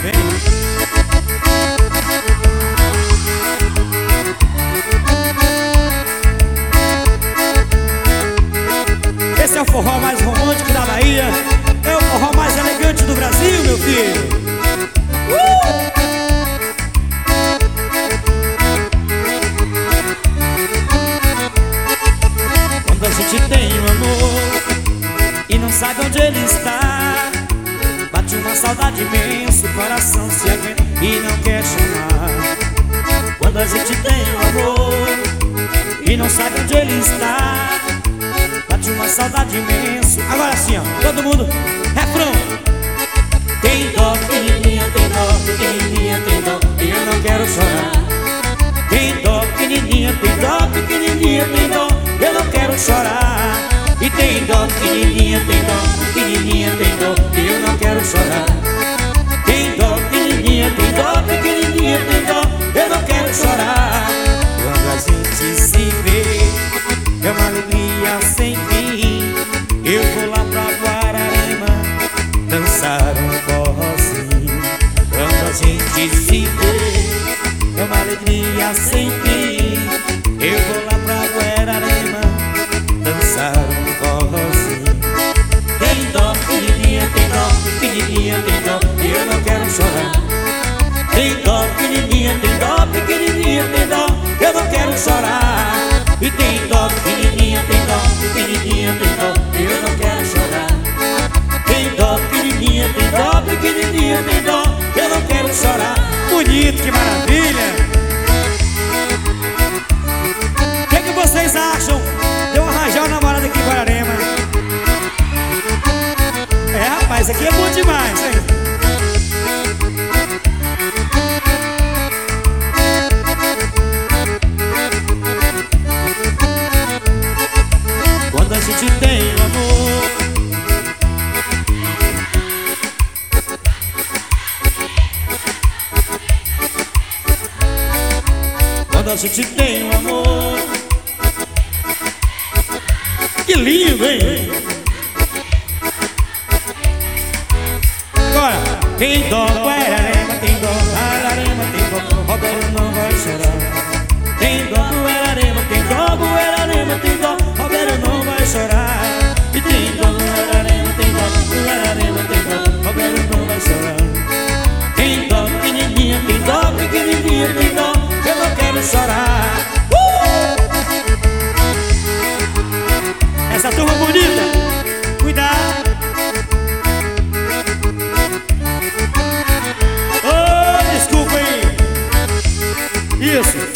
Esse é o forró mais romântico da Bahia. É o forró mais elegante do Brasil, meu filho. Quando a gente tem um amor e não sabe onde ele está, bate uma saudade imensa, o coração se aguenta e não quer chamar. Quando a gente tem um amor e não sabe onde ele está, bate uma saudade imensa. Agora sim, ó, todo mundo, refrão. Tem dó, pequenininha, tem dó, pequenininha, tem dó, e eu não quero chorar. Tem dó, pequenininha, tem dó, pequenininha, tem dó, eu não quero chorar. E tem dó, pequenininha, tem dó, pequenininha, tem dó, e eu não quero chorar. Tem dó, pequenininha, tem dó, pequenininha, tem dó, eu não quero chorar. Quando a gente se vê, é uma alegria sem fim. Eu vou lá pra Guararema dançar um forrozinho. Quando a gente se vê, é uma alegria sem fim. Eu vou lá pra Guararema dançar um forrozinho. Tem dó, pequenininha, tem dó, pequenininha, tem dó, e eu não quero chorar. Tem dó, pequenininha, tem dó, pequenininha, tem dó, eu não quero chorar. E tem dó, pequenininha, tem dó, pequenininha, tem dó, eu não quero chorar. Tem dó, pequenininha, tem dó, pequenininha, tem dó, eu não quero chorar. Bonito, que maravilha! O que vocês acham de eu arranjar uma namorada aqui em Guararema? É, rapaz, aqui é bom demais, hein? Quando a gente tem um amor, quando a gente tem um amor, que lindo, hein? Agora, tem dó, Guararema, tem dó, Guararema, tem dó, Roberto não vai chorar. Tem dó, Guararema, tem dó, Guararema, tem dó, Roberto não vai chorar. E tem dó, Guararema, tem dó, Guararema, tem dó, Roberto não vai chorar. Tem dó, pequenininha, tem dó, pequenininha, tem dó, eu não quero chorar. Essa turma bonita, cuidado. Oh, desculpa aí. Isso.